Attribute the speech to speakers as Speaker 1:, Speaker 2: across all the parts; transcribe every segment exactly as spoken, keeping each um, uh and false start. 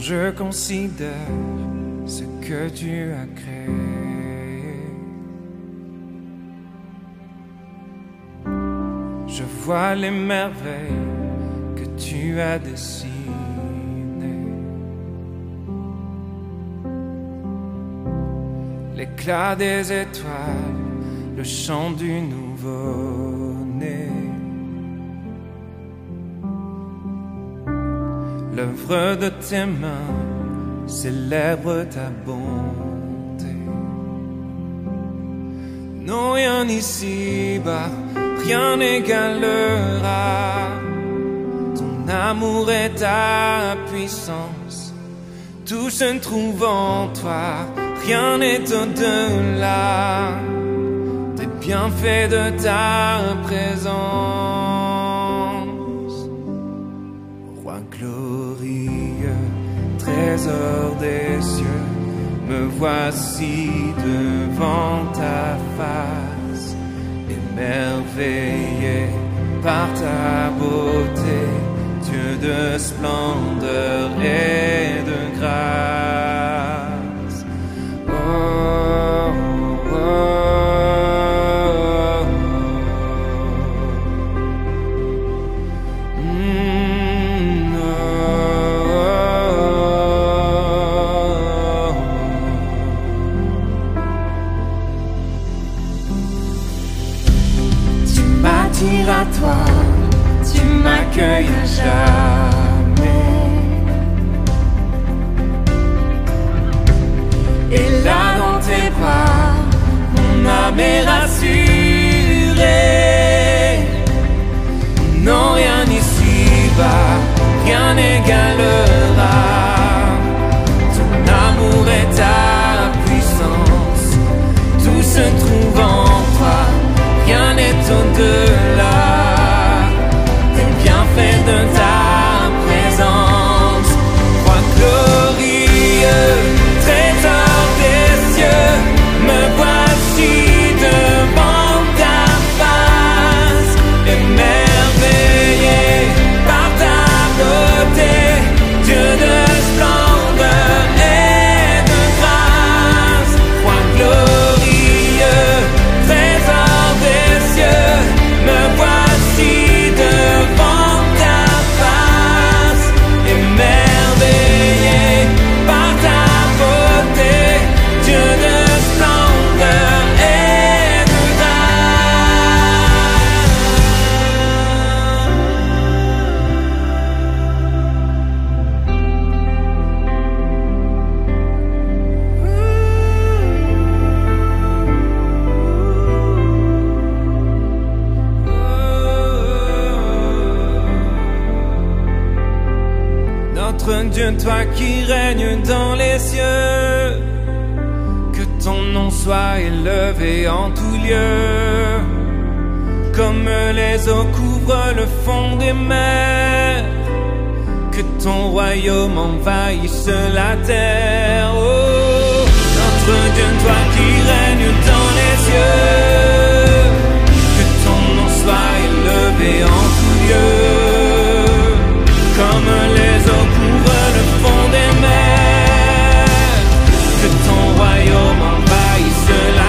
Speaker 1: je considère ce que tu as créé, je vois les merveilles que tu as dessinées. L'éclat des étoiles, le chant du nouveau-né, l'œuvre de tes mains célèbre ta bonté. Non, rien ici-bas, rien n'égalera ton amour et ta puissance. Tout se trouve en toi, rien n'est au-delà des bienfaits de ta présence. Roi glorieux, trésor des cieux, me voici devant ta face, émerveillé par ta beauté, Dieu de splendeur et de grâce. Oh, oh, oh, mm, oh, oh. Tu m'attires à toi, tu m'accueilles à jamais, et là dans tes bras, mon âme est rassurée. Non, rien ici-bas, rien n'égalera ton amour et ta puissance. Tout se trouve en toi, rien n'est au-delà de ta présence. Roi glorieux, trésor des cieux, me voici devant ta face, émerveillé par ta beauté, Dieu de splendeur et de grâce. Roi glorieux, trésor des cieux, me voici devant Dieu, toi qui règnes dans les cieux, que ton nom soit élevé en tout lieu, comme les eaux couvrent le fond des mers, que ton royaume envahisse la terre. Oh, notre Dieu, toi qui règnes dans les cieux, que ton nom soit élevé en tout lieu, comme les eaux couvrent le fond des mers, que ton royaume envahisse la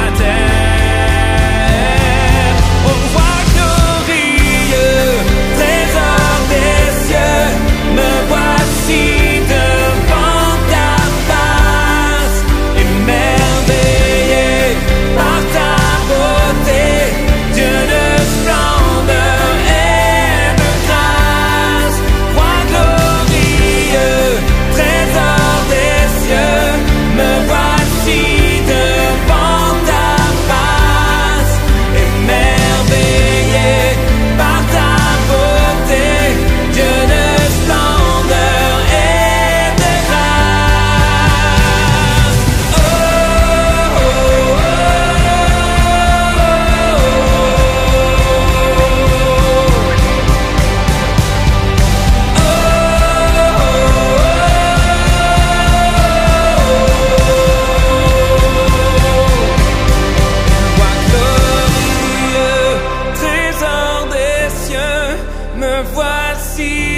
Speaker 1: terre. Ô roi glorieux, trésor des cieux, me voici devant ta face, émerveillé par ta beauté, Dieu de splendeur et de grâce. Roi glorieux, trésor des cieux, me voici devant ta face, émerveillé par ta beauté, Dieu de splendeur et de grâce. Oh, oh, oh, Roi glorieux, trésor des cieux, me voici